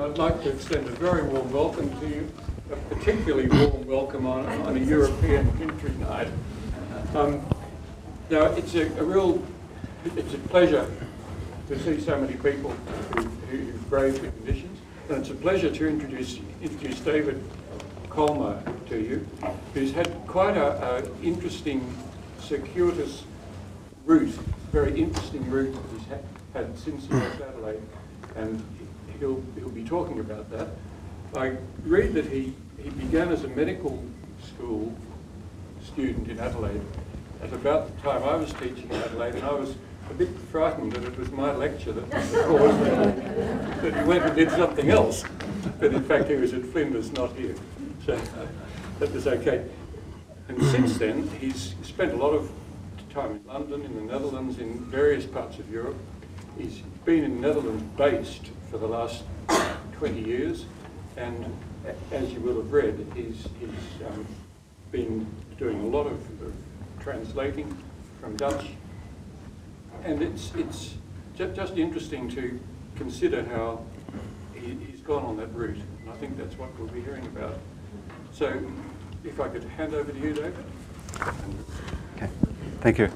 I'd like to extend a very warm welcome to you, a particularly warm welcome on a European Wintry night. Now, it's a pleasure to see so many people who've braved the conditions, and it's a pleasure to introduce David Colmer to you, who's had quite an interesting, circuitous route, very interesting route that he's had since he left Adelaide, and he'll be talking about that. I read that he began as a medical school student in Adelaide at about the time I was teaching in Adelaide, and I was a bit frightened that it was my lecture that caused that he went and did something else. But in fact, he was at Flinders, not here. So that was okay. And since then, he's spent a lot of time in London, in the Netherlands, in various parts of Europe. He's been in the Netherlands based for the last 20 years, and as you will have read, he's been doing a lot of translating from Dutch, and it's just interesting to consider how he's gone on that route, and I think that's what we'll be hearing about. So, if I could hand over to you, David. Okay, thank you.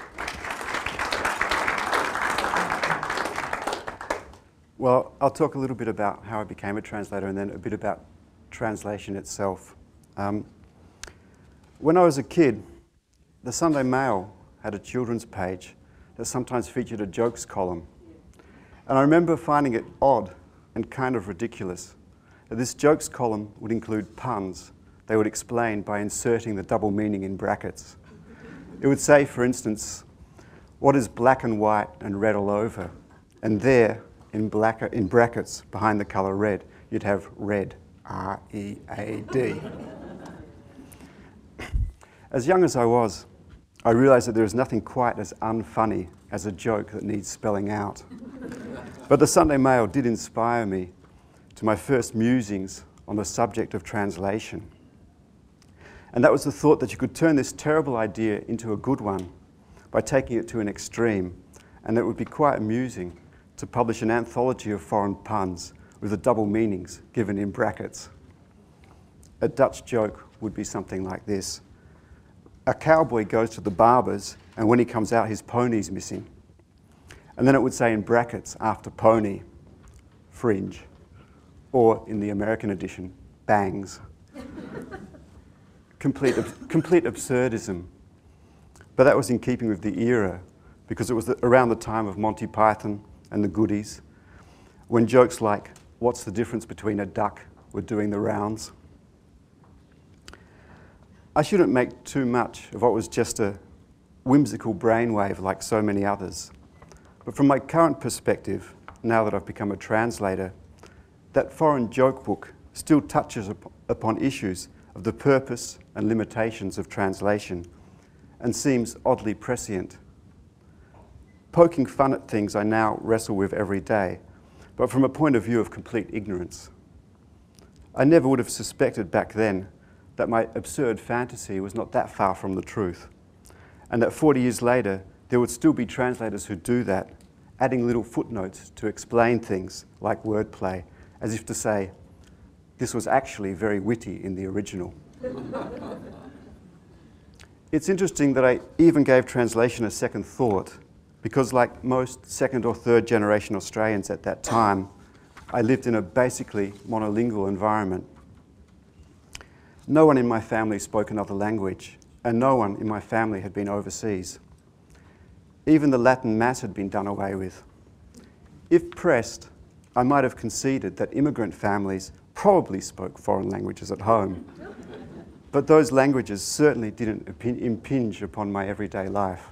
Well, I'll talk a little bit about how I became a translator and then a bit about translation itself. When I was a kid, the Sunday Mail had a children's page that sometimes featured a jokes column. And I remember finding it odd and kind of ridiculous that this jokes column would include puns they would explain by inserting the double meaning in brackets. It would say, for instance, what is black and white and red all over? And there, in brackets, behind the colour red, you'd have red, R-E-A-D. As young as I was, I realised that there is nothing quite as unfunny as a joke that needs spelling out. But the Sunday Mail did inspire me to my first musings on the subject of translation. And that was the thought that you could turn this terrible idea into a good one by taking it to an extreme, and that it would be quite amusing to publish an anthology of foreign puns with the double meanings given in brackets. A Dutch joke would be something like this. A cowboy goes to the barber's, and when he comes out, his pony's missing. And then it would say in brackets, after pony, fringe, or in the American edition, bangs. Complete absurdism. But that was in keeping with the era, because it was around the time of Monty Python and the Goodies, when jokes like, what's the difference between a duck, were doing the rounds. I shouldn't make too much of what was just a whimsical brainwave like so many others. But from my current perspective, now that I've become a translator, that foreign joke book still touches upon issues of the purpose and limitations of translation and seems oddly prescient. Poking fun at things I now wrestle with every day, but from a point of view of complete ignorance. I never would have suspected back then that my absurd fantasy was not that far from the truth, and that 40 years later there would still be translators who do that, adding little footnotes to explain things like wordplay, as if to say, this was actually very witty in the original. It's interesting that I even gave translation a second thought, because like most second or third generation Australians at that time, I lived in a basically monolingual environment. No one in my family spoke another language, and no one in my family had been overseas. Even the Latin Mass had been done away with. If pressed, I might have conceded that immigrant families probably spoke foreign languages at home, but those languages certainly didn't impinge upon my everyday life.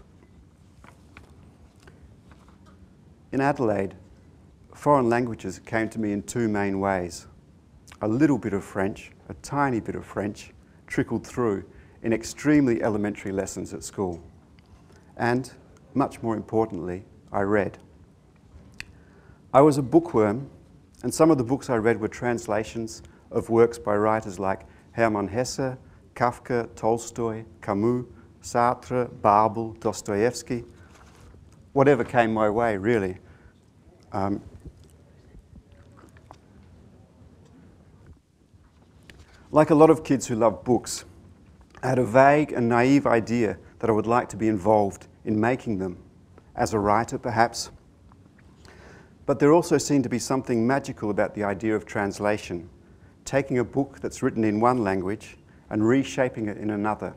In Adelaide, foreign languages came to me in two main ways. A little bit of French, a tiny bit of French, trickled through in extremely elementary lessons at school. And, much more importantly, I read. I was a bookworm, and some of the books I read were translations of works by writers like Hermann Hesse, Kafka, Tolstoy, Camus, Sartre, Babel, Dostoevsky, whatever came my way, really. Like a lot of kids who love books, I had a vague and naive idea that I would like to be involved in making them, as a writer perhaps. But there also seemed to be something magical about the idea of translation, taking a book that's written in one language and reshaping it in another.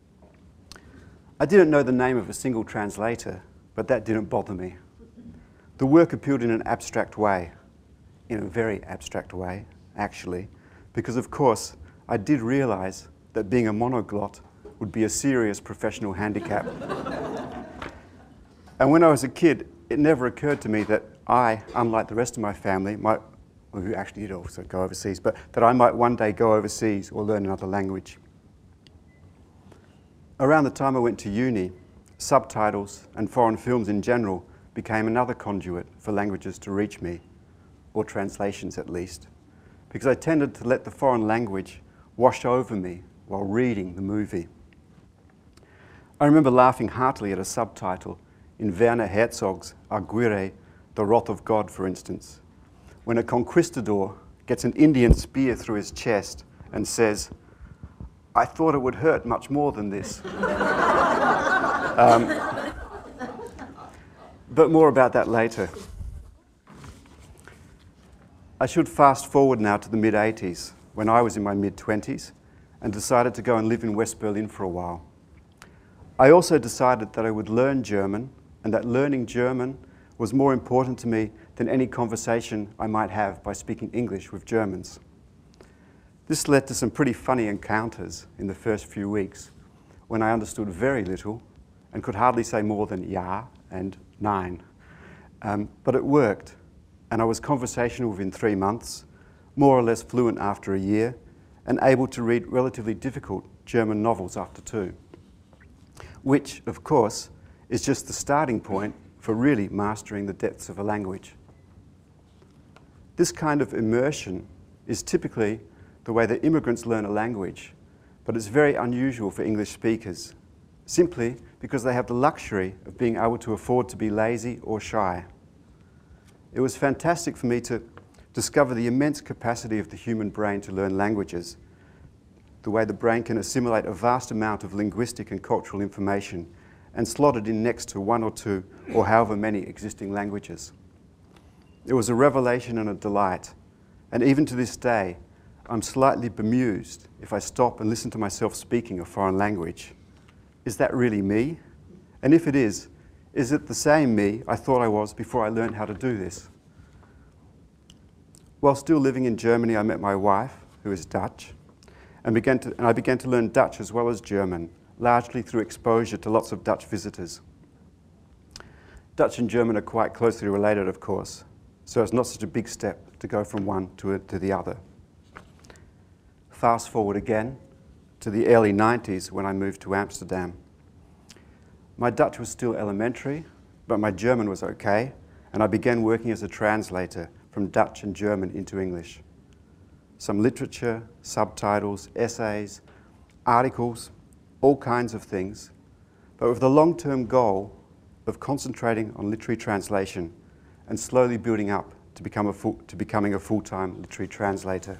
I didn't know the name of a single translator, but that didn't bother me. The work appealed in an abstract way, in a very abstract way, actually, because of course I did realise that being a monoglot would be a serious professional handicap. And when I was a kid, it never occurred to me that I, unlike the rest of my family, who actually did also go overseas, but that I might one day go overseas or learn another language. Around the time I went to uni, subtitles and foreign films in general became another conduit for languages to reach me, or translations at least, because I tended to let the foreign language wash over me while reading the movie. I remember laughing heartily at a subtitle in Werner Herzog's Aguirre, The Wrath of God, for instance, when a conquistador gets an Indian spear through his chest and says, "I thought it would hurt much more than this." But more about that later. I should fast forward now to the mid-80s, when I was in my mid-20s and decided to go and live in West Berlin for a while. I also decided that I would learn German, and that learning German was more important to me than any conversation I might have by speaking English with Germans. This led to some pretty funny encounters in the first few weeks, when I understood very little and could hardly say more than ja and nein. But it worked, and I was conversational within 3 months, more or less fluent after a year, and able to read relatively difficult German novels after 2. Which, of course, is just the starting point for really mastering the depths of a language. This kind of immersion is typically the way that immigrants learn a language, but it's very unusual for English speakers, simply because they have the luxury of being able to afford to be lazy or shy. It was fantastic for me to discover the immense capacity of the human brain to learn languages, the way the brain can assimilate a vast amount of linguistic and cultural information and slot it in next to 1 or 2 or however many existing languages. It was a revelation and a delight, and even to this day, I'm slightly bemused if I stop and listen to myself speaking a foreign language. Is that really me? And if it is it the same me I thought I was before I learned how to do this? While still living in Germany, I met my wife, who is Dutch, and I began to learn Dutch as well as German, largely through exposure to lots of Dutch visitors. Dutch and German are quite closely related, of course, so it's not such a big step to go from one to the other. Fast forward again to the early 90s when I moved to Amsterdam. My Dutch was still elementary, but my German was okay, and I began working as a translator from Dutch and German into English. Some literature, subtitles, essays, articles, all kinds of things, but with the long-term goal of concentrating on literary translation and slowly building up to becoming a full-time literary translator.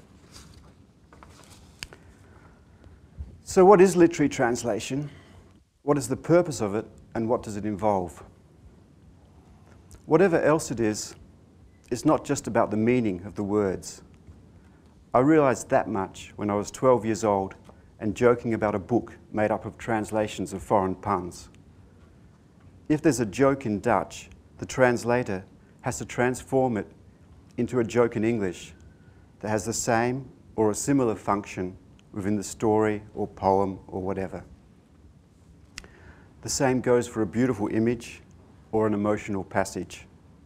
So what is literary translation? What is the purpose of it, and what does it involve? Whatever else it is, it's not just about the meaning of the words. I realized that much when I was 12 years old and joking about a book made up of translations of foreign puns. If there's a joke in Dutch, the translator has to transform it into a joke in English that has the same or a similar function within the story or poem or whatever. The same goes for a beautiful image or an emotional passage.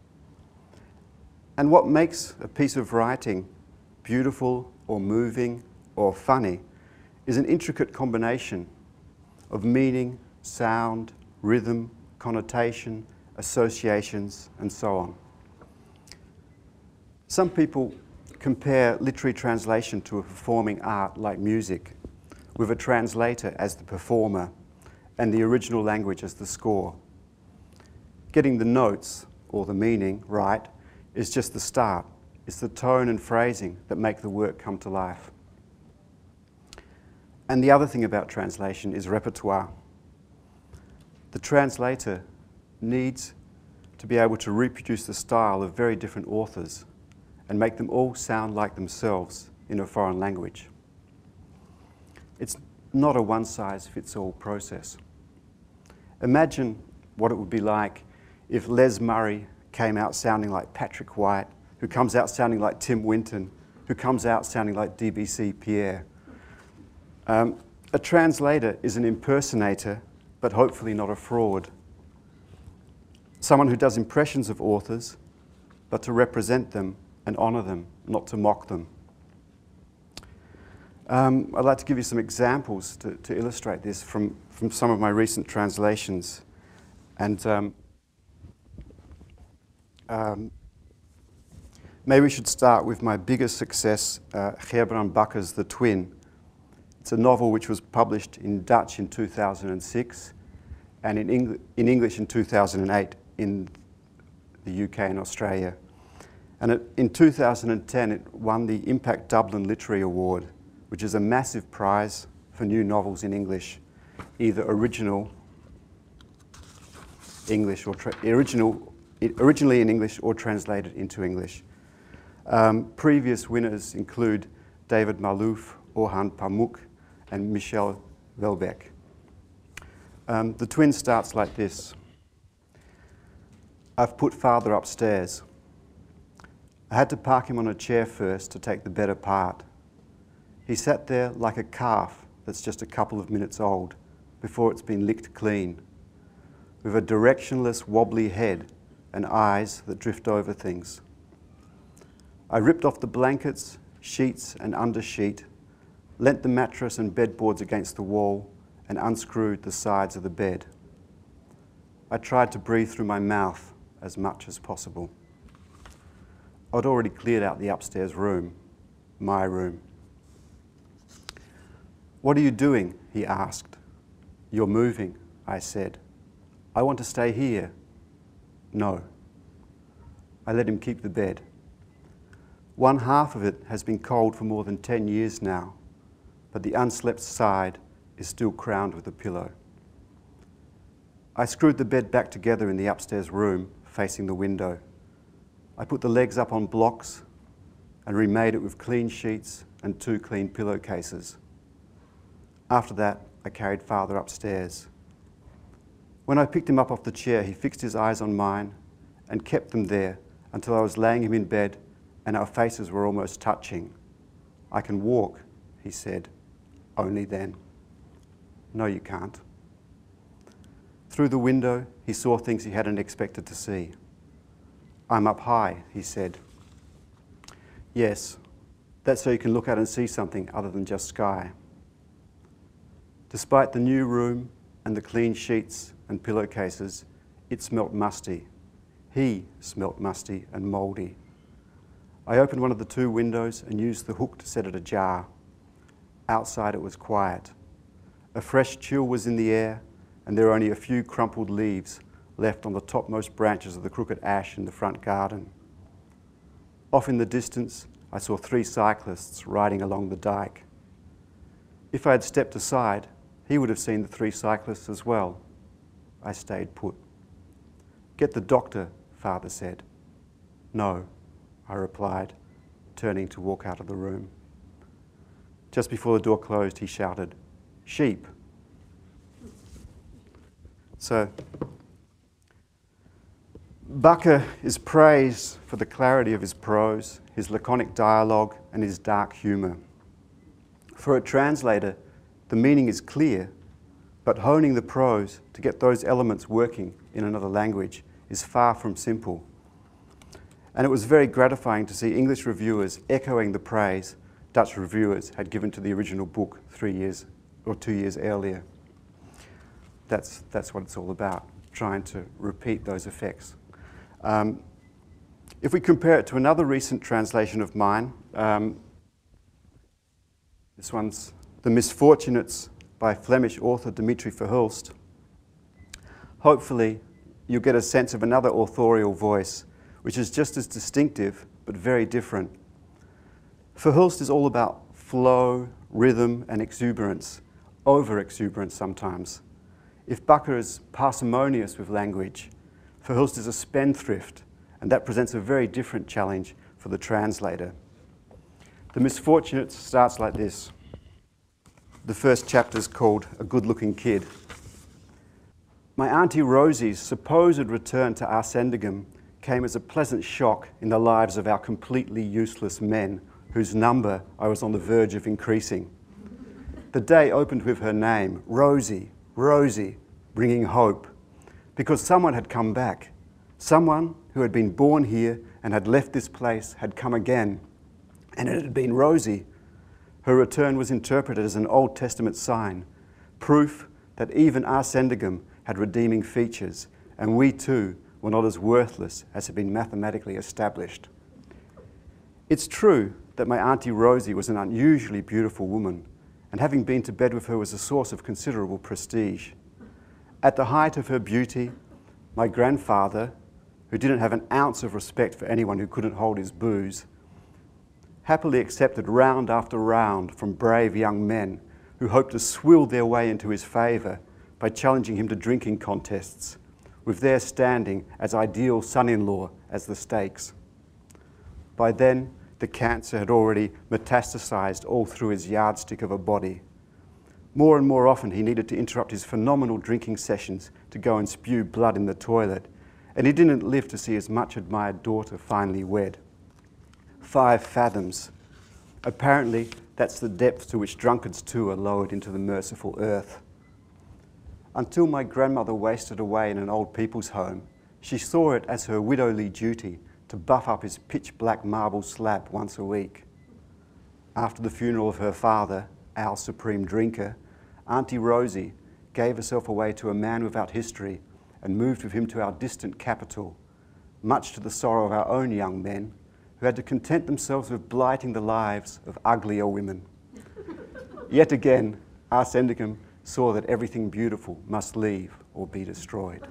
And what makes a piece of writing beautiful or moving or funny is an intricate combination of meaning, sound, rhythm, connotation, associations, and so on. Some people compare literary translation to a performing art like music, with a translator as the performer and the original language as the score. Getting the notes, or the meaning, right is just the start. It's the tone and phrasing that make the work come to life. And the other thing about translation is repertoire. The translator needs to be able to reproduce the style of very different authors and make them all sound like themselves in a foreign language. It's not a one-size-fits-all process. Imagine what it would be like if Les Murray came out sounding like Patrick White, who comes out sounding like Tim Winton, who comes out sounding like DBC Pierre. A translator is an impersonator, but hopefully not a fraud. Someone who does impressions of authors, but to represent them and honour them, not to mock them. I'd like to give you some examples to illustrate this from some of my recent translations. And maybe we should start with my biggest success, Gerbrand Bakker's The Twin. It's a novel which was published in Dutch in 2006 and in English in 2008 in the UK and Australia. And in 2010 it won the Impact Dublin Literary Award, which is a massive prize for new novels in English, either originally in English or translated into English. Previous winners include David Malouf, Orhan Pamuk, and Michel Houellebecq. The Twin starts like this. I've put father upstairs. I had to park him on a chair first to take the bed apart. He sat there like a calf that's just a couple of minutes old before it's been licked clean, with a directionless, wobbly head and eyes that drift over things. I ripped off the blankets, sheets and undersheet, leant the mattress and bedboards against the wall and unscrewed the sides of the bed. I tried to breathe through my mouth as much as possible. I'd already cleared out the upstairs room, my room. What are you doing? He asked. You're moving, I said. I want to stay here. No. I let him keep the bed. One half of it has been cold for more than 10 years now, but the unslept side is still crowned with a pillow. I screwed the bed back together in the upstairs room, facing the window. I put the legs up on blocks and remade it with clean sheets and 2 clean pillowcases. After that, I carried father upstairs. When I picked him up off the chair, he fixed his eyes on mine and kept them there until I was laying him in bed and our faces were almost touching. I can walk, he said, only then. No, you can't. Through the window, he saw things he hadn't expected to see. I'm up high, he said. Yes, that's so you can look out and see something other than just sky. Despite the new room and the clean sheets and pillowcases, it smelt musty. He smelt musty and mouldy. I opened one of the 2 windows and used the hook to set it ajar. Outside it was quiet. A fresh chill was in the air, and there were only a few crumpled leaves left on the topmost branches of the crooked ash in the front garden. Off in the distance, I saw 3 cyclists riding along the dike. If I had stepped aside, he would have seen the 3 cyclists as well. I stayed put. Get the doctor, father said. No, I replied, turning to walk out of the room. Just before the door closed, he shouted, sheep. So, Bakker is praised for the clarity of his prose, his laconic dialogue, and his dark humour. For a translator, the meaning is clear, but honing the prose to get those elements working in another language is far from simple. And it was very gratifying to see English reviewers echoing the praise Dutch reviewers had given to the original book 3 years or 2 years earlier. That's what it's all about, trying to repeat those effects. If we compare it to another recent translation of mine, this one's The Misfortunates by Flemish author Dimitri Verhulst, hopefully you'll get a sense of another authorial voice, which is just as distinctive but very different. Verhulst is all about flow, rhythm and exuberance, over-exuberance sometimes. If Bucker is parsimonious with language, Verhulst is a spendthrift, and that presents a very different challenge for the translator. The Misfortunate starts like this. The first chapter is called A Good-Looking Kid. My Auntie Rosie's supposed return to Arsendegem came as a pleasant shock in the lives of our completely useless men, whose number I was on the verge of increasing. The day opened with her name, Rosie, Rosie, bringing hope, because someone had come back. Someone who had been born here and had left this place had come again, and it had been Rosie. Her return was interpreted as an Old Testament sign, proof that even Arsendegem had redeeming features, and we too were not as worthless as had been mathematically established. It's true that my Auntie Rosie was an unusually beautiful woman, and having been to bed with her was a source of considerable prestige. At the height of her beauty, my grandfather, who didn't have an ounce of respect for anyone who couldn't hold his booze, happily accepted round after round from brave young men who hoped to swill their way into his favour by challenging him to drinking contests, with their standing as ideal son-in-law as the stakes. By then, the cancer had already metastasized all through his yardstick of a body. More and more often, he needed to interrupt his phenomenal drinking sessions to go and spew blood in the toilet, and he didn't live to see his much-admired daughter finally wed. 5 fathoms. Apparently, that's the depth to which drunkards too are lowered into the merciful earth. Until my grandmother wasted away in an old people's home, she saw it as her widowly duty to buff up his pitch-black marble slab once a week. After the funeral of her father, our supreme drinker, Auntie Rosie gave herself away to a man without history and moved with him to our distant capital, much to the sorrow of our own young men, who had to content themselves with blighting the lives of uglier women. Yet again, Arsendegem saw that everything beautiful must leave or be destroyed.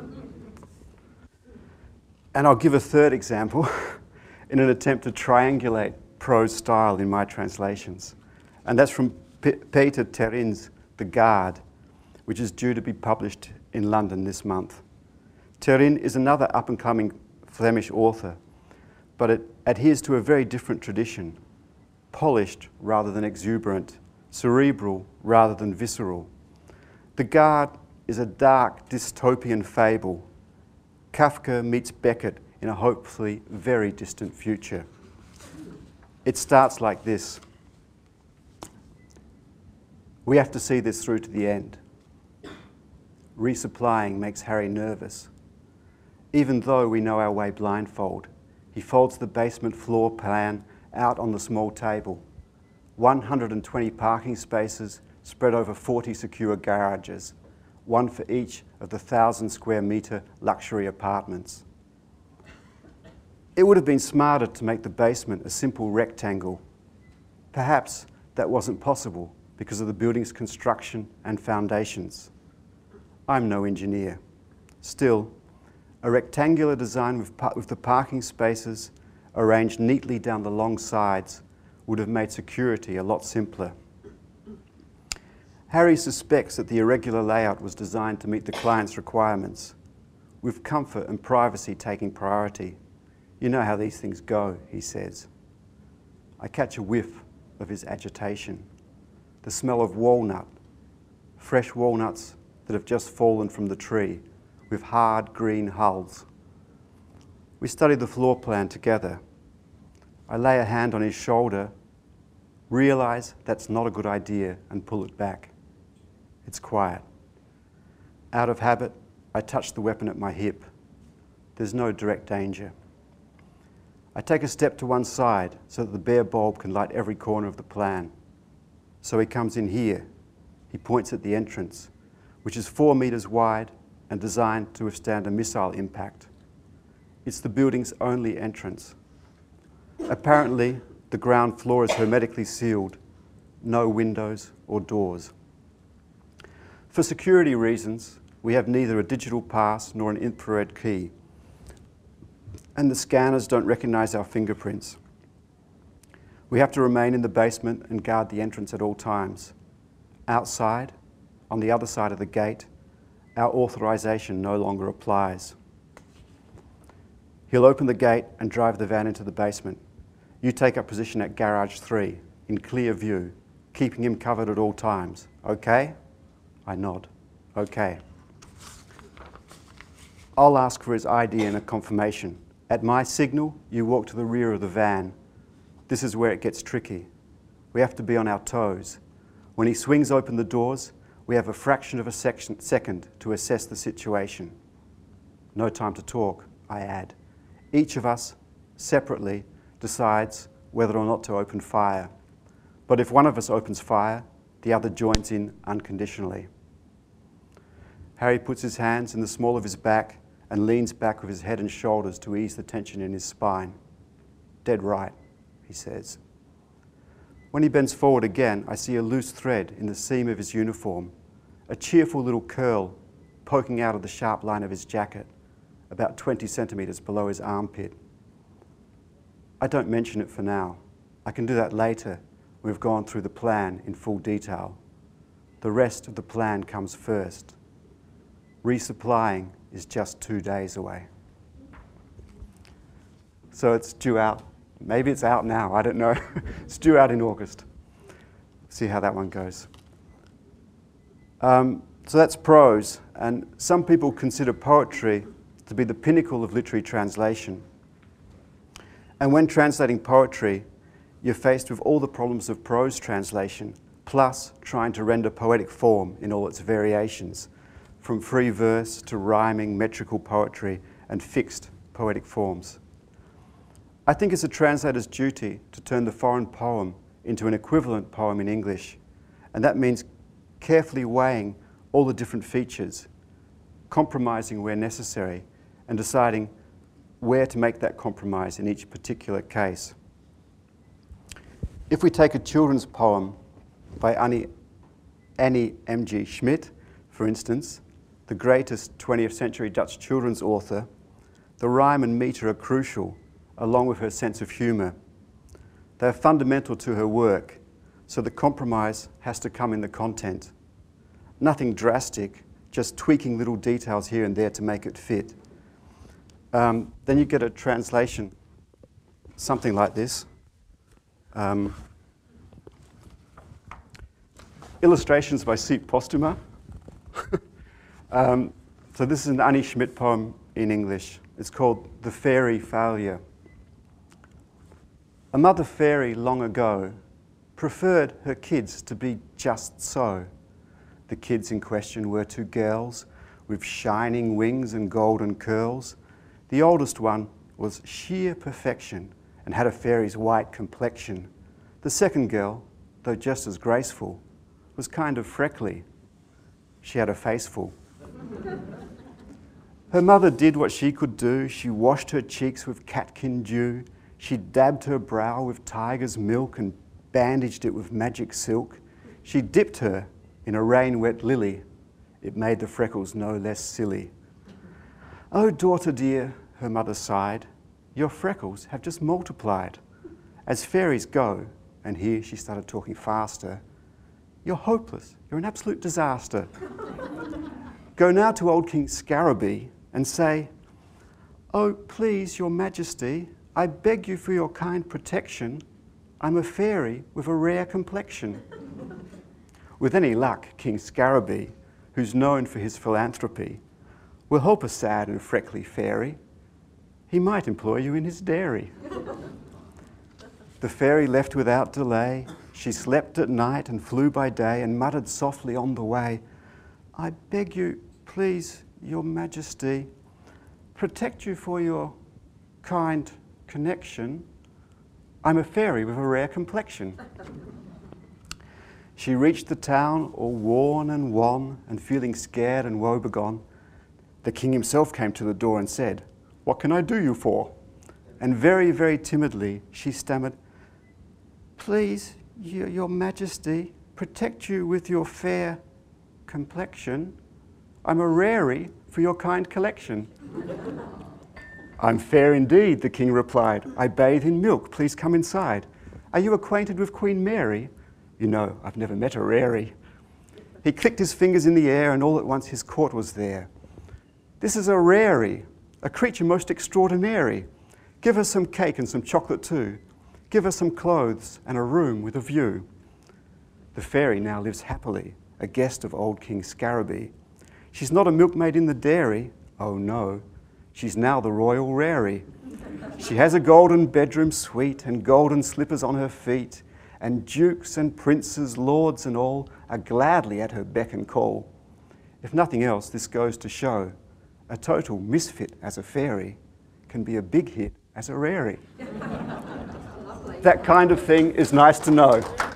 And I'll give a third example in an attempt to triangulate prose style in my translations. And that's from Peter Terrin's The Guard, which is due to be published in London this month. Terrin is another up-and-coming Flemish author, but it adheres to a very different tradition, polished rather than exuberant, cerebral rather than visceral. The Guard is a dark dystopian fable. Kafka meets Beckett in a hopefully very distant future. It starts like this. We have to see this through to the end. Resupplying makes Harry nervous. Even though we know our way blindfold, he folds the basement floor plan out on the small table. 120 parking spaces spread over 40 secure garages, one for each of the 1,000 square metre luxury apartments. It would have been smarter to make the basement a simple rectangle. Perhaps that wasn't possible because of the building's construction and foundations. I'm no engineer. Still, a rectangular design with the parking spaces arranged neatly down the long sides would have made security a lot simpler. Harry suspects that the irregular layout was designed to meet the client's requirements, with comfort and privacy taking priority. You know how these things go, he says. I catch a whiff of his agitation, the smell of walnut, fresh walnuts that have just fallen from the tree, with hard green hulls. We study the floor plan together. I lay a hand on his shoulder, realize that's not a good idea, and pull it back. It's quiet. Out of habit, I touch the weapon at my hip. There's no direct danger. I take a step to one side so that the bare bulb can light every corner of the plan. So he comes in here. He points at the entrance, which is 4 meters wide and designed to withstand a missile impact. It's the building's only entrance. Apparently, the ground floor is hermetically sealed, no windows or doors. For security reasons, we have neither a digital pass nor an infrared key, and the scanners don't recognize our fingerprints. We have to remain in the basement and guard the entrance at all times. Outside, on the other side of the gate, our authorization no longer applies. He'll open the gate and drive the van into the basement. You take up position at garage 3, in clear view, keeping him covered at all times. Okay? I nod. Okay. I'll ask for his ID and a confirmation. At my signal, you walk to the rear of the van. This is where it gets tricky. We have to be on our toes. When he swings open the doors, we have a fraction of a second to assess the situation. No time to talk, I add. Each of us, separately, decides whether or not to open fire. But if one of us opens fire, the other joins in unconditionally. Harry puts his hands in the small of his back and leans back with his head and shoulders to ease the tension in his spine. Dead right, he says. When he bends forward again, I see a loose thread in the seam of his uniform, a cheerful little curl poking out of the sharp line of his jacket, about 20 centimetres below his armpit. I don't mention it for now. I can do that later. We've gone through the plan in full detail. The rest of the plan comes first. Resupplying is just 2 days away. So it's due out. Maybe it's out now, I don't know. It's due out in August. See how that one goes. So that's prose, and some people consider poetry to be the pinnacle of literary translation. And when translating poetry, you're faced with all the problems of prose translation, plus trying to render poetic form in all its variations, from free verse to rhyming, metrical poetry, and fixed poetic forms. I think it's a translator's duty to turn the foreign poem into an equivalent poem in English, and that means carefully weighing all the different features, compromising where necessary, and deciding where to make that compromise in each particular case. If we take a children's poem by Annie M.G. Schmidt, for instance, the greatest 20th century Dutch children's author, the rhyme and metre are crucial, along with her sense of humour. They are fundamental to her work, so the compromise has to come in the content. Nothing drastic, just tweaking little details here and there to make it fit. Then you get a translation, something like this. Illustrations by Siep Postuma. So this is an Annie Schmidt poem in English. It's called The Fairy Failure. A mother fairy long ago preferred her kids to be just so. The kids in question were 2 girls with shining wings and golden curls. The oldest one was sheer perfection and had a fairy's white complexion. The second girl, though just as graceful, was kind of freckly. She had a face full. Her mother did what she could do. She washed her cheeks with catkin dew. She dabbed her brow with tiger's milk and bandaged it with magic silk. She dipped her in a rain-wet lily. It made the freckles no less silly. "Oh, daughter dear," her mother sighed, "your freckles have just multiplied. As fairies go," and here she started talking faster, "you're hopeless, you're an absolute disaster. Go now to old King Scaraby and say, 'Oh, please, your majesty, I beg you for your kind protection. I'm a fairy with a rare complexion.'" With any luck, King Scaraby, who's known for his philanthropy, will help a sad and freckly fairy. He might employ you in his dairy. The fairy left without delay. She slept at night and flew by day and muttered softly on the way, "I beg you, please, your majesty, protect you for your kind connection. I'm a fairy with a rare complexion." She reached the town all worn and wan and feeling scared and woebegone. The king himself came to the door and said, "What can I do you for?" And very, very timidly she stammered, "Please, your majesty, protect you with your fair complexion. I'm a rarey for your kind collection." "I'm fair indeed," the king replied. "I bathe in milk, please come inside. Are you acquainted with Queen Mary? You know, I've never met a rarey. He clicked his fingers in the air, and all at once his court was there. This is a rarey, a creature most extraordinary. Give her some cake and some chocolate too. Give her some clothes and a room with a view. The fairy now lives happily, a guest of old King Scaraby. She's not a milkmaid in the dairy, oh no, she's now the royal rarey. She has a golden bedroom suite and golden slippers on her feet, and dukes and princes, lords and all are gladly at her beck and call. If nothing else, this goes to show a total misfit as a fairy can be a big hit as a rarey. That kind of thing is nice to know.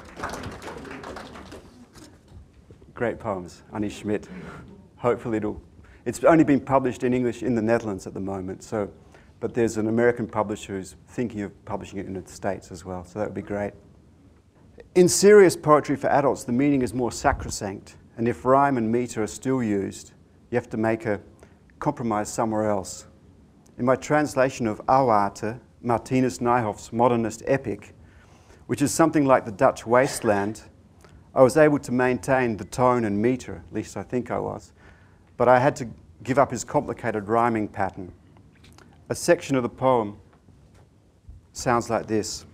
Great poems, Annie Schmidt. Hopefully it's only been published in English in the Netherlands at the moment, but there's an American publisher who's thinking of publishing it in the States as well, so that would be great. In serious poetry for adults, the meaning is more sacrosanct, and if rhyme and metre are still used, you have to make a compromise somewhere else. In my translation of Auwarte, Martinus Nijhoff's modernist epic, which is something like the Dutch Wasteland, I was able to maintain the tone and metre, at least I think I was, but I had to give up his complicated rhyming pattern. A section of the poem sounds like this.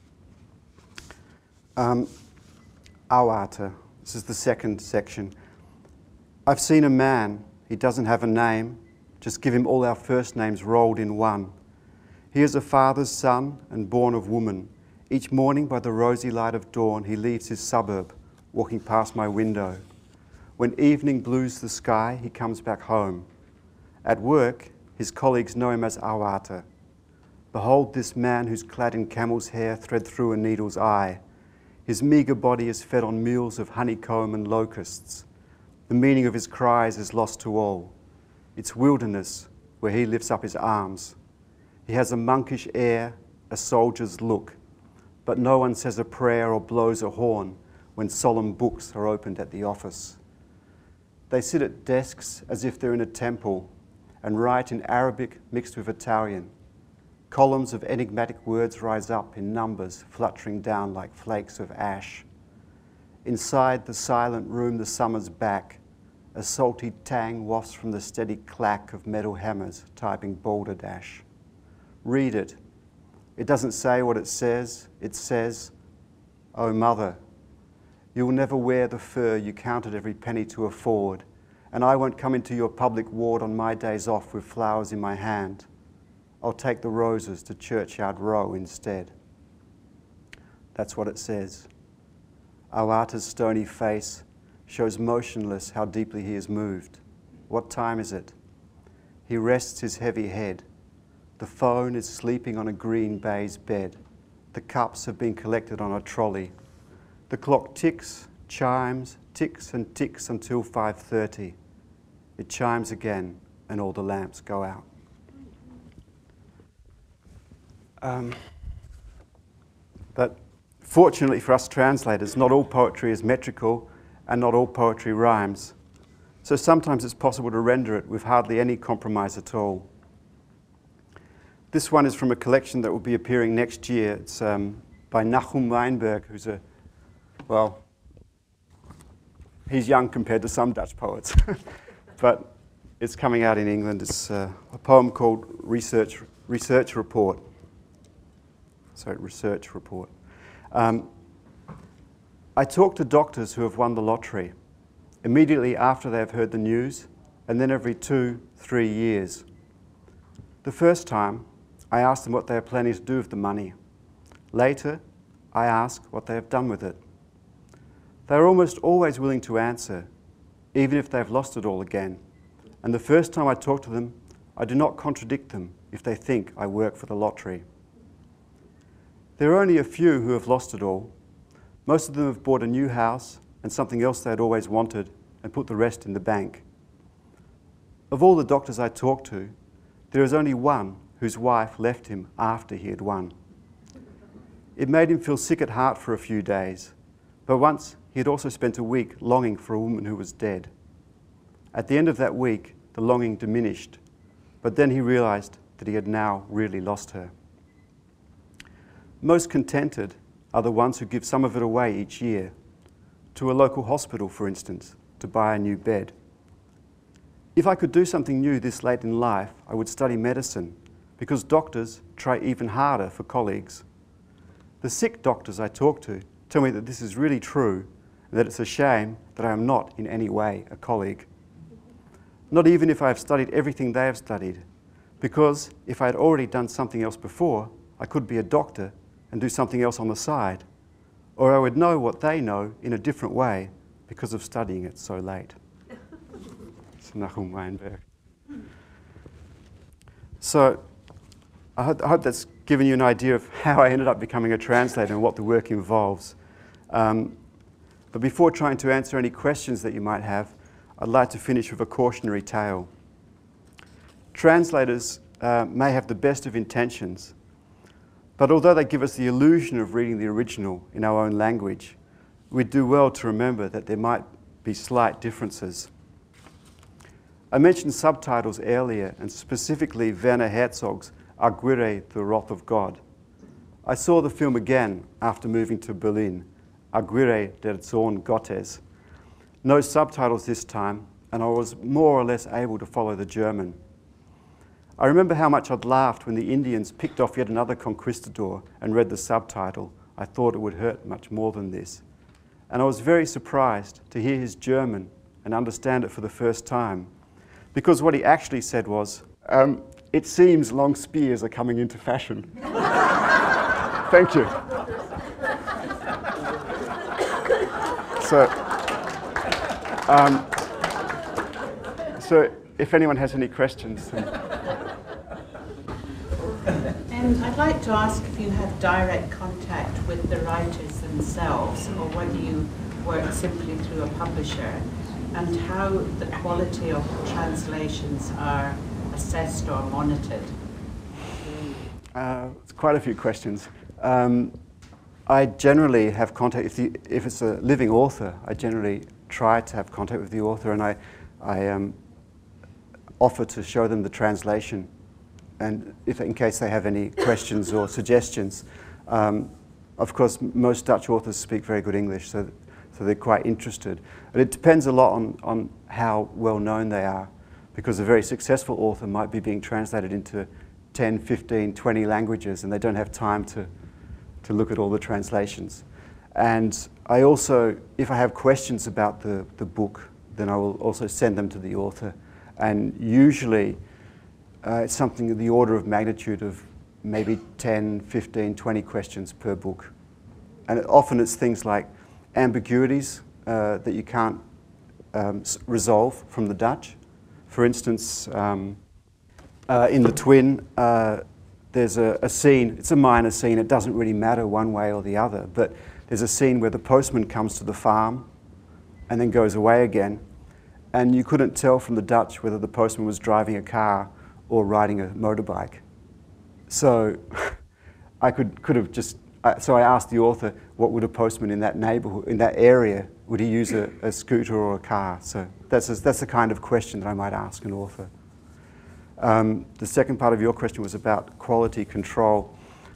Auwarte, this is the second section. I've seen a man, he doesn't have a name, just give him all our first names rolled in one. He is a father's son and born of woman. Each morning by the rosy light of dawn he leaves his suburb, walking past my window. When evening blues the sky, he comes back home. At work, his colleagues know him as Auwarte. Behold this man who's clad in camel's hair thread through a needle's eye. His meagre body is fed on meals of honeycomb and locusts. The meaning of his cries is lost to all. It's wilderness where he lifts up his arms. He has a monkish air, a soldier's look, but no one says a prayer or blows a horn when solemn books are opened at the office. They sit at desks as if they're in a temple and write in Arabic mixed with Italian. Columns of enigmatic words rise up in numbers fluttering down like flakes of ash. Inside the silent room the summer's back. A salty tang wafts from the steady clack of metal hammers typing balderdash. Read it. It doesn't say what it says. It says, "Oh mother, you will never wear the fur you counted every penny to afford, and I won't come into your public ward on my days off with flowers in my hand. I'll take the roses to Churchyard Row instead." That's what it says. Auwarte's stony face shows motionless how deeply he is moved. What time is it? He rests his heavy head. The phone is sleeping on a green baize bed. The cups have been collected on a trolley. The clock ticks, chimes, ticks and ticks until 5:30. It chimes again and all the lamps go out. But fortunately for us translators, not all poetry is metrical and not all poetry rhymes. So sometimes it's possible to render it with hardly any compromise at all. This one is from a collection that will be appearing next year. It's by Nachum Weinberg, who's he's young compared to some Dutch poets, but it's coming out in England. It's a poem called Research Report. Sorry, Research Report. I talk to doctors who have won the lottery immediately after they have heard the news, and then every 2-3 years. The first time, I ask them what they are planning to do with the money. Later, I ask what they have done with it. They are almost always willing to answer, even if they have lost it all again. And the first time I talk to them, I do not contradict them if they think I work for the lottery. There are only a few who have lost it all. Most of them have bought a new house and something else they had always wanted and put the rest in the bank. Of all the doctors I talk to, there is only one whose wife left him after he had won. It made him feel sick at heart for a few days, but once he had also spent a week longing for a woman who was dead. At the end of that week, the longing diminished, but then he realized that he had now really lost her. Most contented, are the ones who give some of it away each year, to a local hospital, for instance, to buy a new bed. If I could do something new this late in life, I would study medicine, because doctors try even harder for colleagues. The sick doctors I talk to tell me that this is really true, and that it's a shame that I am not in any way a colleague. Not even if I have studied everything they have studied, because if I had already done something else before, I could be a doctor and do something else on the side, or I would know what they know in a different way because of studying it so late. It's Nachum Weinberg. So I hope that's given you an idea of how I ended up becoming a translator and what the work involves. But before trying to answer any questions that you might have, I'd like to finish with a cautionary tale. Translators may have the best of intentions, but although they give us the illusion of reading the original in our own language, we do well to remember that there might be slight differences. I mentioned subtitles earlier, and specifically Werner Herzog's Aguirre, the Wrath of God. I saw the film again after moving to Berlin, Aguirre, der Zorn Gottes. No subtitles this time, and I was more or less able to follow the German. I remember how much I'd laughed when the Indians picked off yet another conquistador and read the subtitle. I thought it would hurt much more than this. And I was very surprised to hear his German and understand it for the first time, because what he actually said was, it seems long spears are coming into fashion. Thank you. So if anyone has any questions. I'd like to ask if you have direct contact with the writers themselves, or whether you work simply through a publisher, and how the quality of translations are assessed or monitored. It's quite a few questions. I generally have contact, if it's a living author, I generally try to have contact with the author, and I offer to show them the translation, and in case they have any questions or suggestions. Of course, most Dutch authors speak very good English, so they're quite interested. But it depends a lot on how well known they are, because a very successful author might be being translated into 10, 15, 20 languages, and they don't have time to look at all the translations. And I also, if I have questions about the book, then I will also send them to the author. And usually it's something of the order of magnitude of maybe 10, 15, 20 questions per book. And often it's things like ambiguities that you can't resolve from the Dutch. For instance, in The Twin, there's a scene, it's a minor scene, it doesn't really matter one way or the other, but there's a scene where the postman comes to the farm and then goes away again, and you couldn't tell from the Dutch whether the postman was driving a car or riding a motorbike. So I could have just, so I asked the author, what would a postman in that neighborhood, in that area, would he use a scooter or a car? So that's the kind of question that I might ask an author. The second part of your question was about quality control.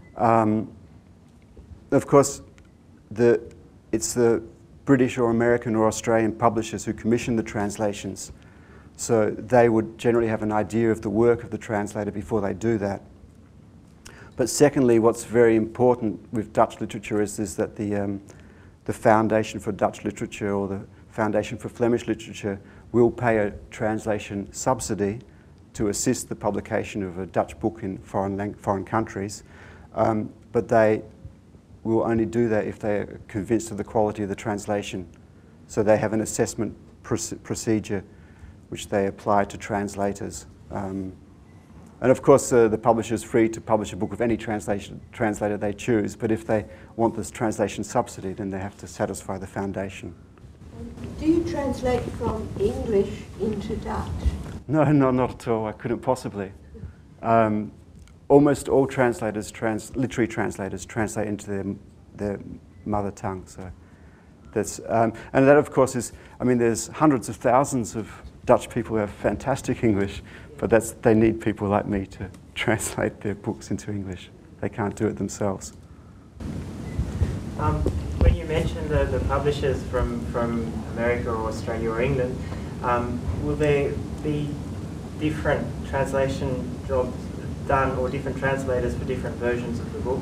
Of course, it's the British or American or Australian publishers who commission the translations. So they would generally have an idea of the work of the translator before they do that. But secondly, what's very important with Dutch literature is that the Foundation for Dutch Literature or the Foundation for Flemish Literature will pay a translation subsidy to assist the publication of a Dutch book in foreign countries. But they will only do that if they are convinced of the quality of the translation. So they have an assessment procedure which they apply to translators. And of course, the publisher is free to publish a book of any translator they choose, but if they want this translation subsidy, then they have to satisfy the foundation. Do you translate from English into Dutch? No, not at all. I couldn't possibly. Almost all translators, literary translators, translate into their mother tongue. So that's, and that, of course, is, I mean, there's hundreds of thousands of Dutch people who have fantastic English, but they need people like me to translate their books into English. They can't do it themselves. When you mentioned the publishers from America or Australia or England, will there be different translation jobs done or different translators for different versions of the book?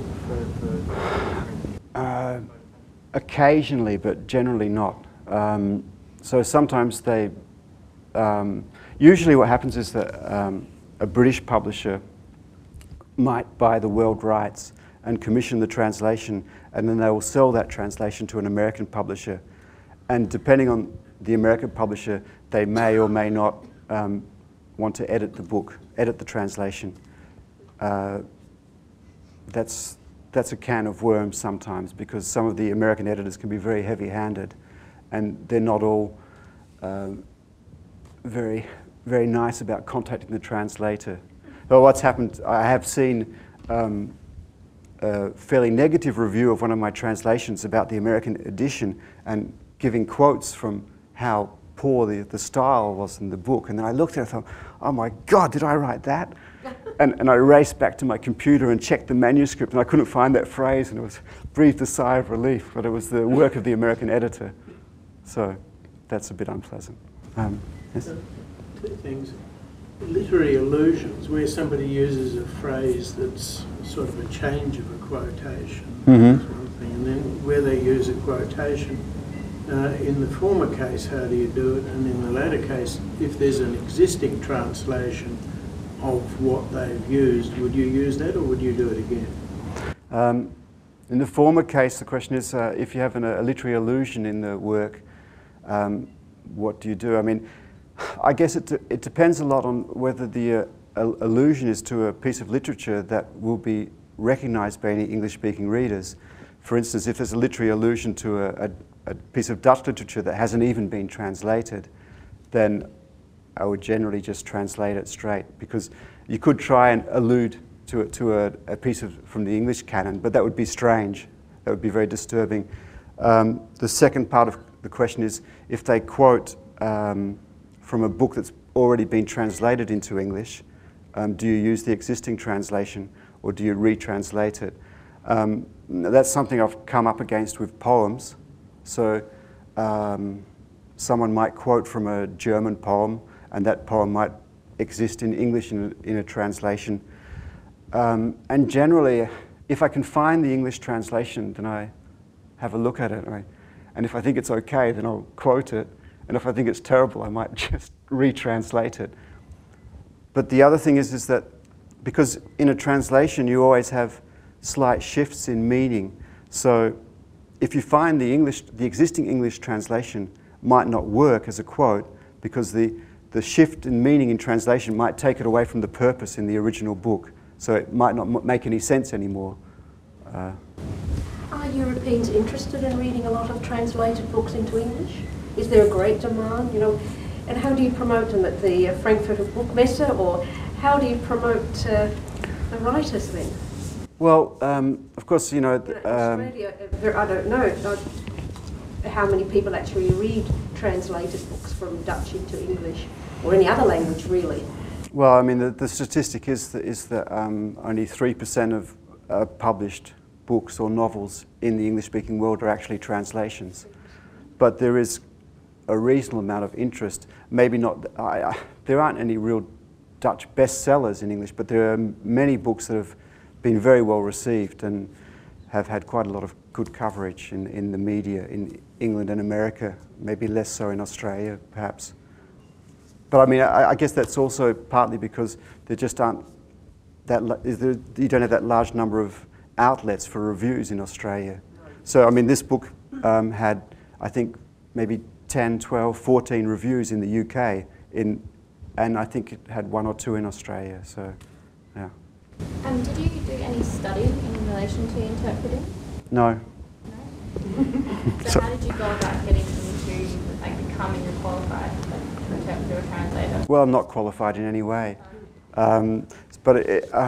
Occasionally, but generally not. So sometimes they, usually what happens is that a British publisher might buy the world rights and commission the translation, and then they will sell that translation to an American publisher. And depending on the American publisher, they may or may not want to edit the book, edit the translation. That's a can of worms sometimes, because some of the American editors can be very heavy-handed, and they're not all very nice about contacting the translator. But what's happened, I have seen a fairly negative review of one of my translations about the American edition, and giving quotes from how poor the style was in the book. And then I looked at it and thought, oh my God, did I write that? And I raced back to my computer and checked the manuscript, and I couldn't find that phrase, and breathed a sigh of relief, but it was the work of the American editor. So that's a bit unpleasant. Yes? Two things. Literary allusions, where somebody uses a phrase that's sort of a change of a quotation, Mm-hmm. sort of thing, and then where they use a quotation. In the former case, how do you do it? And in the latter case, if there's an existing translation of what they've used, would you use that, or would you do it again? In the former case, the question is, if you have a literary allusion in the work, what do you do? I mean, I guess it depends a lot on whether the allusion is to a piece of literature that will be recognised by any English-speaking readers. For instance, if there's a literary allusion to a piece of Dutch literature that hasn't even been translated, then I would generally just translate it straight, because you could try and allude to a piece from the English canon, but that would be strange. That would be very disturbing. The second part of the question is, if they quote from a book that's already been translated into English, do you use the existing translation, or do you retranslate it? That's something I've come up against with poems. So someone might quote from a German poem, and that poem might exist in English in a translation. And generally, if I can find the English translation, then I have a look at it. And if I think it's okay, then I'll quote it. And if I think it's terrible, I might just retranslate it. But the other thing is that because in a translation you always have slight shifts in meaning. So if you find the existing English translation might not work as a quote, because the shift in meaning in translation might take it away from the purpose in the original book. So it might not make any sense anymore. Are Europeans interested in reading a lot of translated books into English? Is there a great demand, and how do you promote them at the Frankfurter Buchmesse, or how do you promote the writers then? Well, of course, in Australia, I don't know how many people actually read translated books from Dutch into English, or any other language really. Well, I mean, the statistic is that only 3% of published books or novels in the English-speaking world are actually translations. But there is a reasonable amount of interest. Maybe not, there aren't any real Dutch bestsellers in English, but there are many books that have been very well received and have had quite a lot of good coverage in the media in England and America, maybe less so in Australia, perhaps. But I mean, I guess that's also partly because there just aren't you don't have that large number of outlets for reviews in Australia. So I mean, this book had, I think, maybe 10, 12, 14 reviews in the UK, and I think it had 1 or 2 in Australia, so yeah. Did you do any study in relation to interpreting? No. No? So how did you go about getting into becoming a qualified interpreter or translator? Well, I'm not qualified in any way. But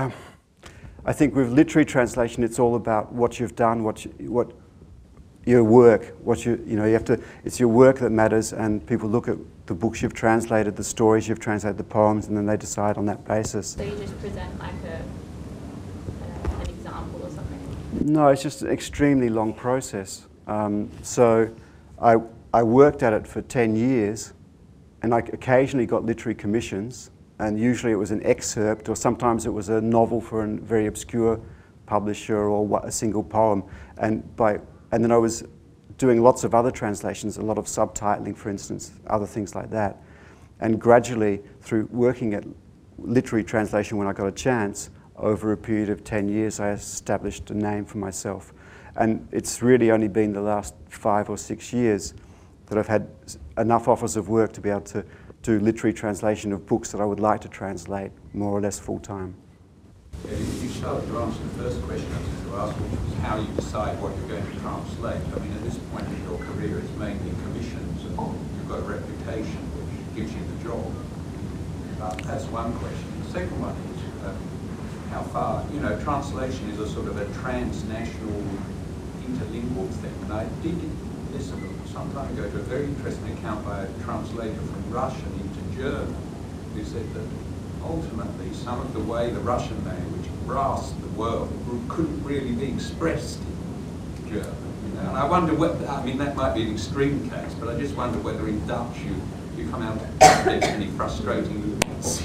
I think with literary translation, it's all about what you've done, what your work, you have to. It's your work that matters, and people look at the books you've translated, the stories you've translated, the poems, and then they decide on that basis. So you just present an example or something? No, it's just an extremely long process. So I worked at it for 10 years, and I occasionally got literary commissions, and usually it was an excerpt, or sometimes it was a novel for a very obscure publisher, or a single poem. And then I was doing lots of other translations, a lot of subtitling, for instance, other things like that. And gradually, through working at literary translation when I got a chance, over a period of 10 years, I established a name for myself. And it's really only been the last 5 or 6 years that I've had enough offers of work to be able to do literary translation of books that I would like to translate more or less full-time. Yeah, you started to answer the first question I was going to ask, which was how you decide what you're going to translate. I mean, at this point in your career, it's mainly commissions, and you've got a reputation which gives you the job. That's one question. The second one is how far, you know, translation is a sort of a transnational, interlingual thing. And I did listen some time ago to a very interesting account by a translator from Russian into German, who said that ultimately some of the way the Russian language grasped the world couldn't really be expressed in German. You know? And I wonder whether, I mean, that might be an extreme case, but I just wonder whether in Dutch you come out with any frustrating limits.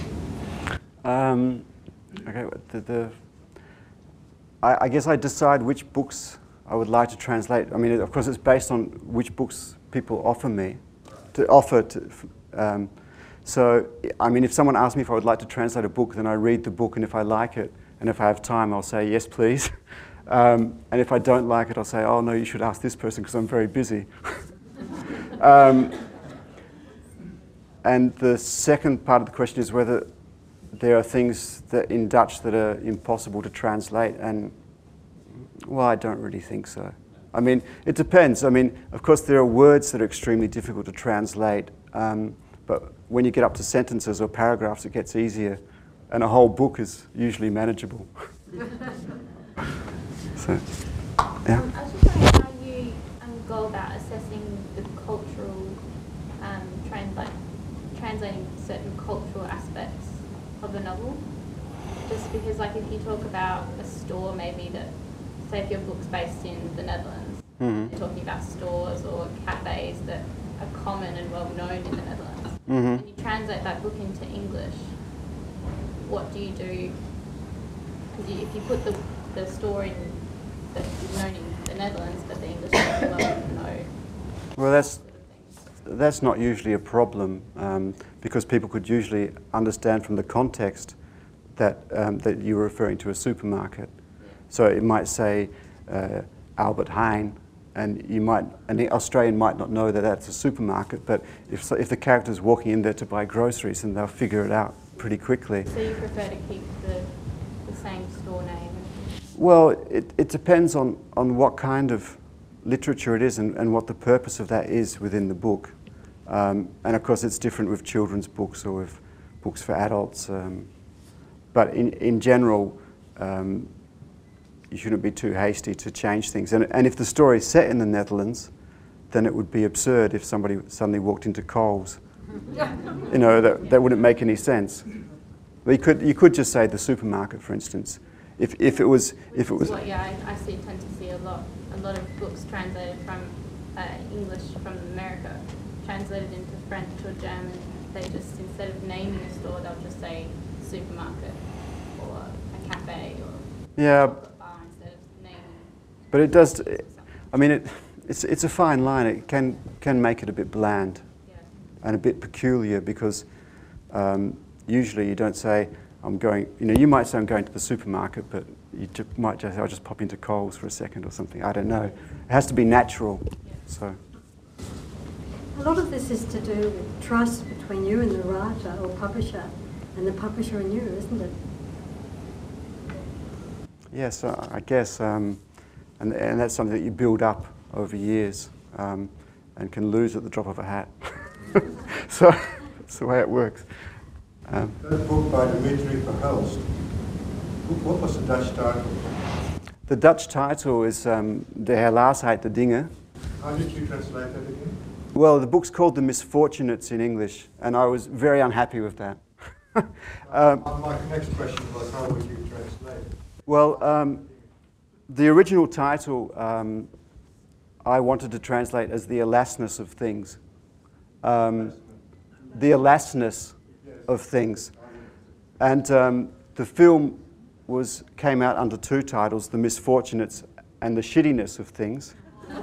Okay, I guess I decide which books I would like to translate. I mean, of course, it's based on which books people offer me to offer to. So, I mean, if someone asks me if I would like to translate a book, then I read the book, and if I like it, and if I have time, I'll say, yes, please. And if I don't like it, I'll say, oh, no, you should ask this person because I'm very busy. And the second part of the question is whether there are things that in Dutch that are impossible to translate, and, well, I don't really think so. I mean, it depends. I mean, of course, there are words that are extremely difficult to translate, but when you get up to sentences or paragraphs, it gets easier, and a whole book is usually manageable. So, yeah. I was just wondering how you go about assessing the cultural, translating certain cultural aspects of a novel. Just because, like, if you talk about a store, maybe that, say if your book's based in the Netherlands, you're talking about stores or cafes that are common and well known in the Netherlands, and you translate that book into English, what do you do? Because if you put the store in that's known in the Netherlands, but the English people won't know. Well, that's not usually a problem, because people could usually understand from the context that that you're referring to a supermarket. So it might say Albert Heijn, and the Australian might not know that that's a supermarket, but if the character's walking in there to buy groceries, then they'll figure it out pretty quickly. So you prefer to keep the same store name? Well, it depends on what kind of literature it is and what the purpose of that is within the book. And of course it's different with children's books or with books for adults. But in general, you shouldn't be too hasty to change things. And if the story is set in the Netherlands, then it would be absurd if somebody suddenly walked into Coles. You know, that wouldn't make any sense. But you could just say the supermarket, for instance. If it was. Well, yeah, I tend to see a lot of books translated from English from America, translated into French or German. They just, instead of naming a store, they'll just say supermarket or a cafe or yeah, a bar instead of naming. But it does. I mean, it's a fine line. It can make it a bit bland, Yeah. and a bit peculiar because usually you don't say I'm going. You know, you might say I'm going to the supermarket, but you might just say I'll just pop into Coles for a second or something. I don't know. It has to be natural. Yeah. So. A lot of this is to do with trust between you and the writer or publisher, and the publisher and you, isn't it? Yes, I guess, and that's something that you build up over years and can lose at the drop of a hat. So that's the way it works. That book by Dimitri Verhulst, what was the Dutch title? The Dutch title is De Helaasheid, de Dingen. How did you translate that again? Well, the book's called The Misfortunates in English, and I was very unhappy with that. My next question was, how would you translate it? Well, the original title I wanted to translate as The Alasness of Things. The Alasness of Things. And the film came out under two titles, The Misfortunates and The Shittiness of Things.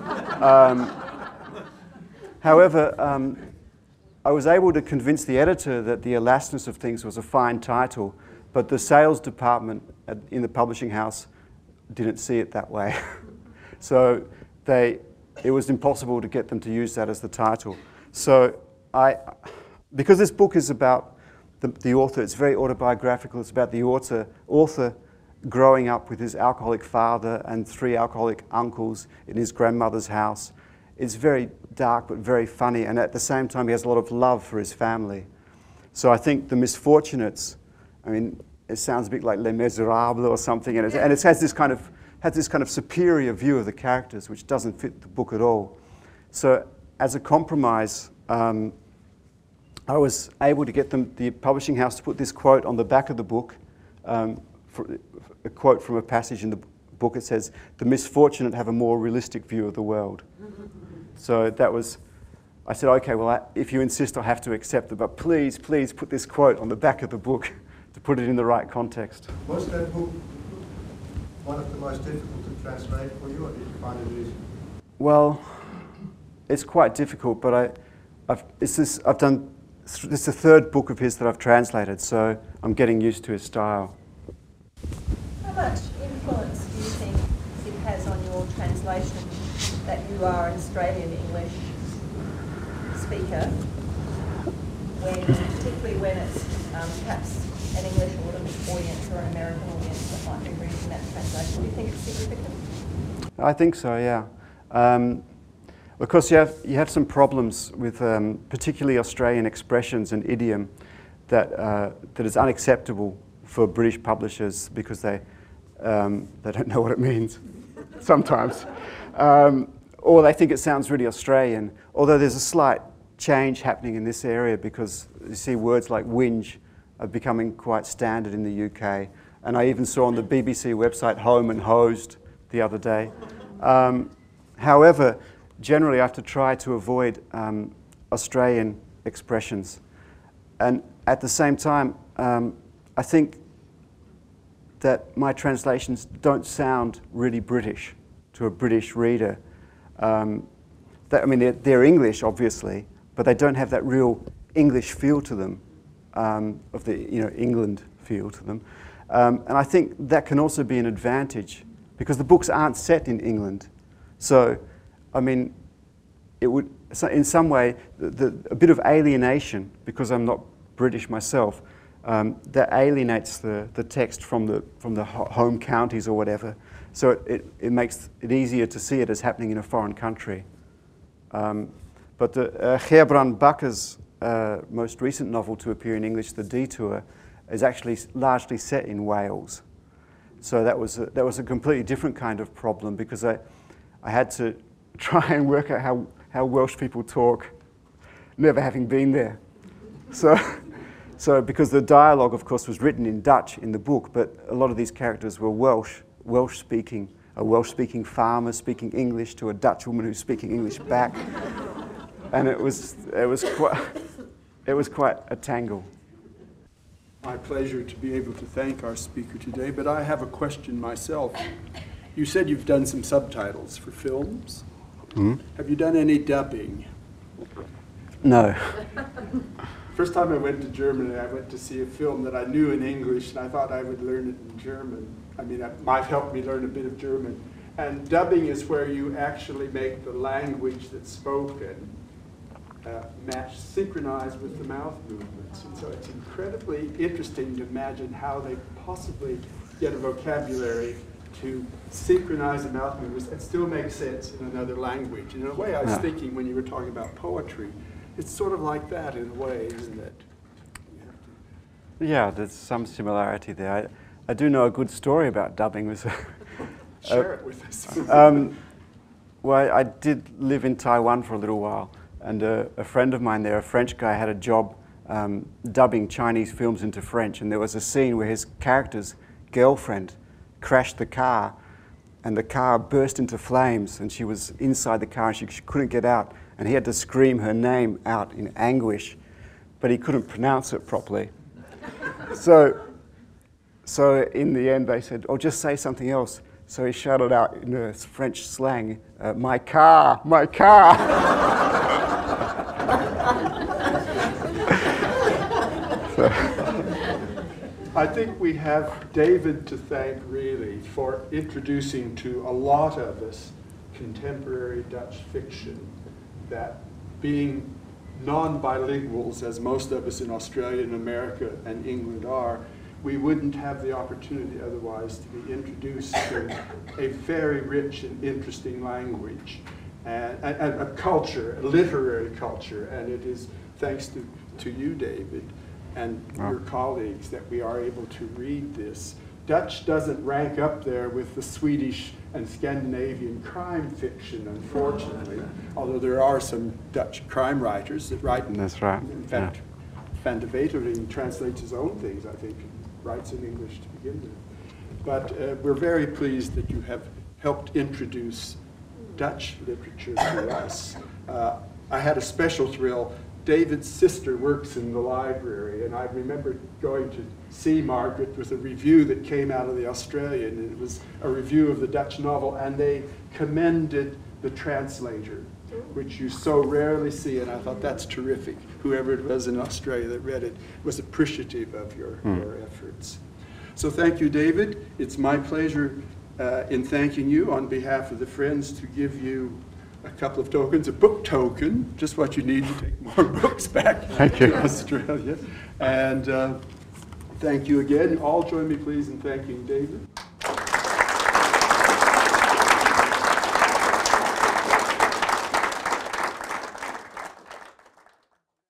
However, I was able to convince the editor that The Alasness of Things was a fine title, but the sales department in the publishing house didn't see it that way. So it was impossible to get them to use that as the title. So because this book is about the author, it's very autobiographical, it's about the author growing up with his alcoholic father and 3 alcoholic uncles in his grandmother's house. It's very dark but very funny, and at the same time he has a lot of love for his family. So I think The Misfortunates, I mean, it sounds a bit like Les Miserables or something, and it has this kind of superior view of the characters, which doesn't fit the book at all. So as a compromise, I was able to get the publishing house to put this quote on the back of the book, a quote from a passage in the book. It says, "The misfortunate have a more realistic view of the world." So I said, okay, well, if you insist, I'll have to accept it, but please, please put this quote on the back of the book to put it in the right context. Was that book one of the most difficult to translate for you, or did you find it easy? Well, it's quite difficult, but this is the 3rd book of his that I've translated, so I'm getting used to his style. How much influence do you think it has on your translation that you are an Australian English speaker, particularly when it's perhaps an English audience or an American audience that might be reading that translation? Do you think it's significant? I think so, yeah. Of course, you have some problems with particularly Australian expressions and idiom that is unacceptable for British publishers because they don't know what it means sometimes. Or they think it sounds really Australian, although there's a slight change happening in this area because you see words like whinge are becoming quite standard in the UK. And I even saw on the BBC website home and hosed the other day. However, generally I have to try to avoid Australian expressions. And at the same time, I think that my translations don't sound really British to a British reader. I mean, they're English, obviously, but they don't have that real English feel to them, of the England feel to them. And I think that can also be an advantage because the books aren't set in England. So, I mean, it would, in some way, a bit of alienation, because I'm not British myself, that alienates the text from the home counties or whatever. So it makes it easier to see it as happening in a foreign country. But Gerbrand Bakker's most recent novel to appear in English, The Detour, is actually largely set in Wales. So that was a completely different kind of problem because I had to try and work out how Welsh people talk, never having been there. So because the dialogue, of course, was written in Dutch in the book, but a lot of these characters were Welsh-speaking, a Welsh-speaking farmer speaking English to a Dutch woman who's speaking English back, and it was quite a tangle. My pleasure to be able to thank our speaker today, but I have a question myself. You said you've done some subtitles for films. Mm-hmm. Have you done any dubbing? No. First time I went to Germany, I went to see a film that I knew in English, and I thought I would learn it in German. I mean, it might help me learn a bit of German. And dubbing is where you actually make the language that's spoken synchronize with the mouth movements. And so it's incredibly interesting to imagine how they possibly get a vocabulary to synchronize the mouth movements and still make sense in another language. And in a way, I was thinking when you were talking about poetry, it's sort of like that in a way, isn't it? Yeah, there's some similarity there. I do know a good story about dubbing. Share it with us. Well, I did live in Taiwan for a little while, and a friend of mine there, a French guy, had a job dubbing Chinese films into French, and there was a scene where his character's girlfriend crashed the car, and the car burst into flames, and she was inside the car, and she couldn't get out, and he had to scream her name out in anguish, but he couldn't pronounce it properly. So in the end they said, oh, just say something else. So he shouted out in a French slang, my car, my car. I think we have David to thank really for introducing to a lot of us contemporary Dutch fiction that, being non-bilinguals, as most of us in Australia and America and England are, we wouldn't have the opportunity otherwise to be introduced to a very rich and interesting language and a culture, a literary culture. And it is thanks to you, David, and your colleagues that we are able to read this. Dutch doesn't rank up there with the Swedish and Scandinavian crime fiction, unfortunately, although there are some Dutch crime writers that write. That's right. In fact, Van de Wetering translates his own things, I think, writes in English to begin with. But we're very pleased that you have helped introduce Dutch literature to us. I had a special thrill. David's sister works in the library, and I remember going to see Margaret with a review that came out of the Australian, and it was a review of the Dutch novel, and they commended the translator, which you so rarely see, and I thought that's terrific. Whoever it was in Australia that read it was appreciative of your efforts. So thank you, David. It's my pleasure in thanking you on behalf of the Friends to give you a couple of tokens, a book token, just what you need to take more books back to Australia. And thank you again. All join me, please, in thanking David.